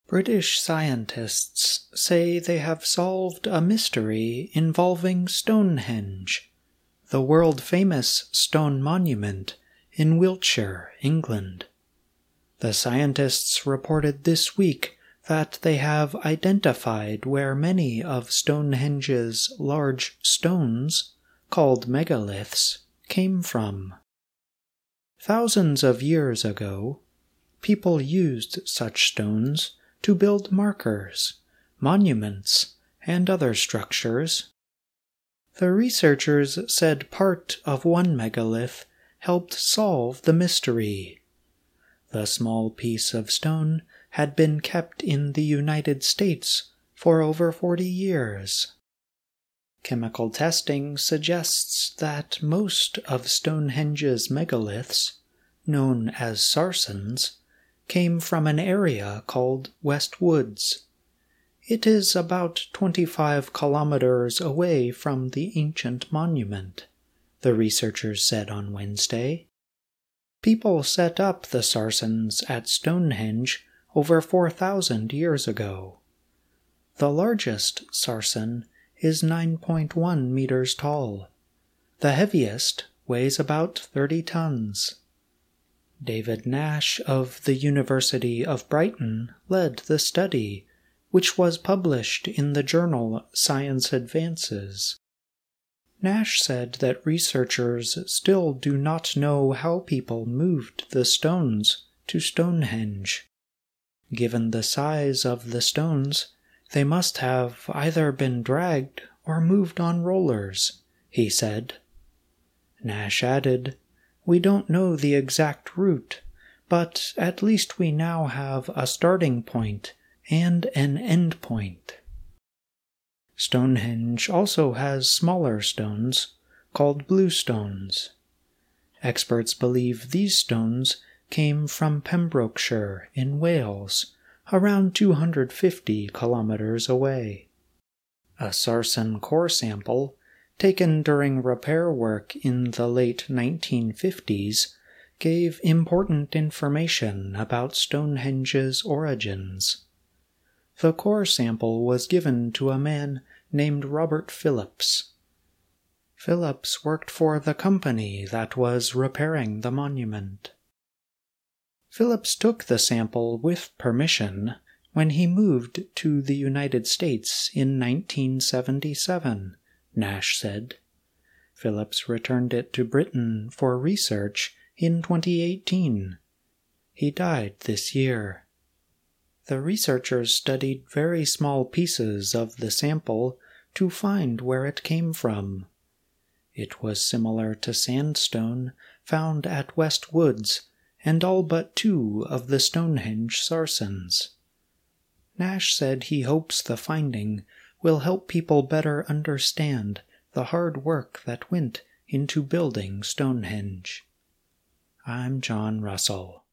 British scientists say they have solved a mystery involving Stonehenge, the world-famous stone monument in Wiltshire, England. The scientists reported this week that they have identified where many of Stonehenge's large stones, called megaliths, came from. Thousands of years ago, people used such stones to build markers, monuments, and other structures. The researchers said part of one megalith helped solve the mystery. The small piece of stone had been kept in the United States for over 40 years. Chemical testing suggests that most of Stonehenge's megaliths, known as sarsens, came from an area called West Woods. It is about 25 kilometers away from the ancient monument, the researchers said on Wednesday. People set up the sarsens at Stonehenge over 4,000 years ago. The largest sarsen is 9.1 meters tall. The heaviest weighs about 30 tons. David Nash of the University of Brighton led the study, which was published in the journal Science Advances. Nash said that researchers still do not know how people moved the stones to Stonehenge. Given the size of the stones, they must have either been dragged or moved on rollers, he said. Nash added, "We don't know the exact route, but at least we now have a starting point and an end point." Stonehenge also has smaller stones, called bluestones. Experts believe these stones came from Pembrokeshire in Wales, around 250 kilometers away. A sarsen core sample, taken during repair work in the late 1950s, gave important information about Stonehenge's origins. The core sample was given to a man named Robert Phillips. Phillips worked for the company that was repairing the monument. Phillips took the sample with permission when he moved to the United States in 1977, Nash said. Phillips returned it to Britain for research in 2018. He died this year. The researchers studied very small pieces of the sample to find where it came from. It was similar to sandstone found at West Woods and all but 2 of the Stonehenge sarsens. Nash said he hopes the finding will help people better understand the hard work that went into building Stonehenge. I'm John Russell.